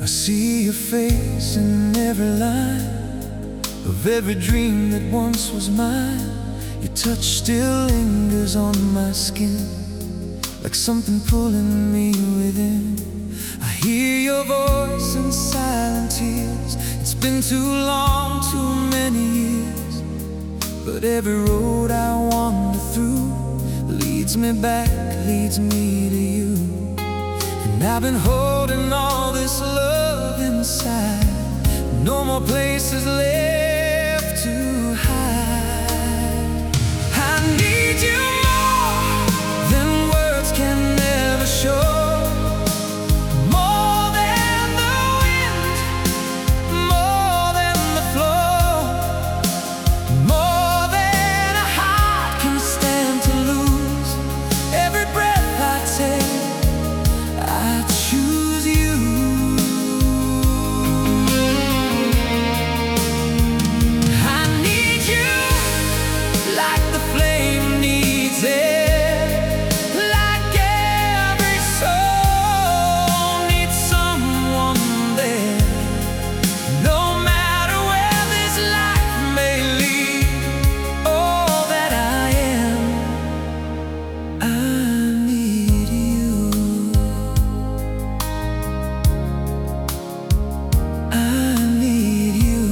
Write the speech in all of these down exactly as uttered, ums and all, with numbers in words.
I see your face in every line of every dream that once was mine. Your touch still lingers on my skin, like something pulling me within. I hear your voice in silent tears. It's been too long, too many years, but every road I wander through leads me back, leads me to you. And I've been holding all this love inside. No more places left to hide. I need you more than words can ever show. More than the wind, more than the flow, more than a heart can stand to lose. Every breath I take, I choose you. I need you like the flame needs air, like every soul needs someone there. No matter where this life may lead, all that I am, I need you. I need you.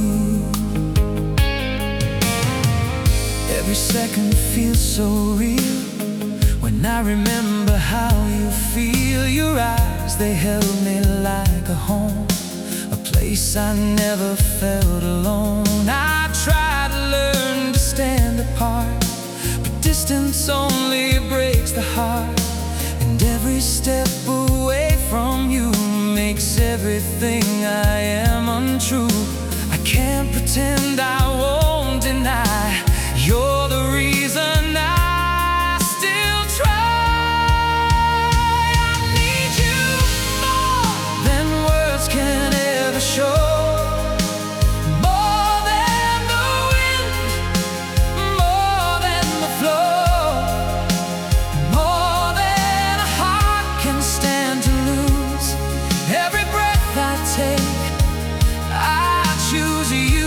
Every second feels so real when I remember how you feel. Your eyes, they held me like a home, a place I never felt alone. I tried to learn to stand apart, but distance only breaks the heart. And every step away from you makes everything I am untrue. I can't pretend, I won't deny. You're the reason I still try. I need you more than words can ever show. More than the wind, more than the flow, more than a heart can stand to lose. Every breath I take, I choose you.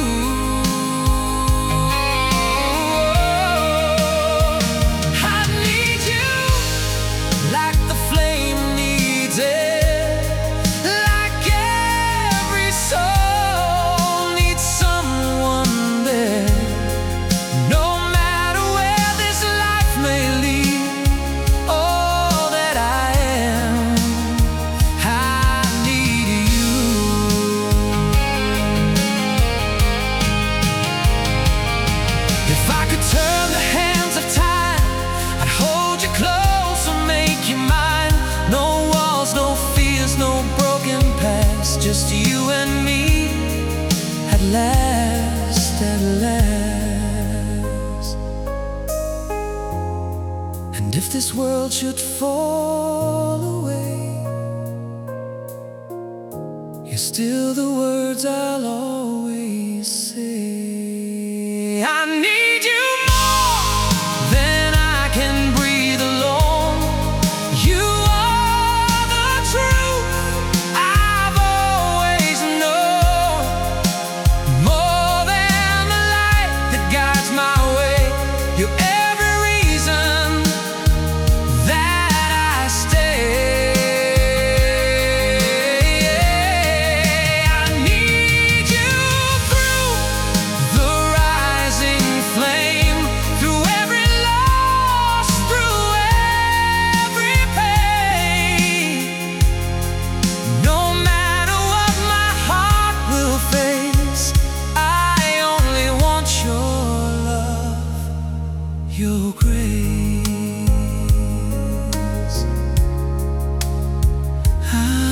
I need you like the flame needs air, like every soul needs someone there. No matter where this life may lead, all that I am, I need you. If I could turn the hands of time, I'd hold you close and make you mine. No walls, no fears, no broken past, just you and me at last, at last. And if this world should fall away, you're still the words I'll always say. I need you more than I can breathe alone. You are the truth I've always known. More than the light that guides my way, you're every reason that I stay. I need you through the rising flame, through every loss, through every pain. No matter what my heart will face, I only want your love, your grace. I